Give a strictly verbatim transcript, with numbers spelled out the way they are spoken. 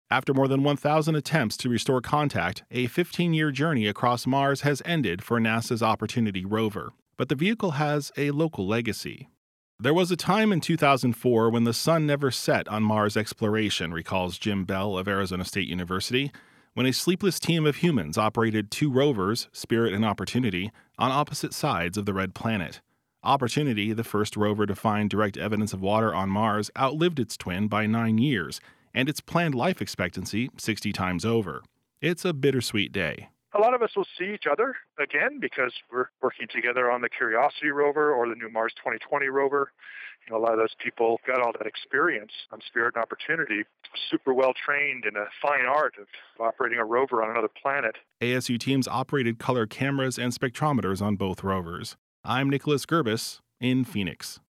After more than one thousand attempts to restore contact, a fifteen-year journey across Mars has ended for NASA's Opportunity rover. But the vehicle has a local legacy. There was a time in two thousand four when the sun never set on Mars exploration, recalls Jim Bell of Arizona State University, when a sleepless team of humans operated two rovers, Spirit and Opportunity, on opposite sides of the red planet. Opportunity, the first rover to find direct evidence of water on Mars, outlived its twin by nine years, and its planned life expectancy sixty times over. It's a bittersweet day. A lot of us will see each other again because we're working together on the Curiosity rover or the new Mars twenty twenty rover. You know, a lot of those people got all that experience on Spirit and Opportunity, super well trained in a fine art of operating a rover on another planet. A S U teams operated color cameras and spectrometers on both rovers. I'm Nicholas Gerbis in Phoenix.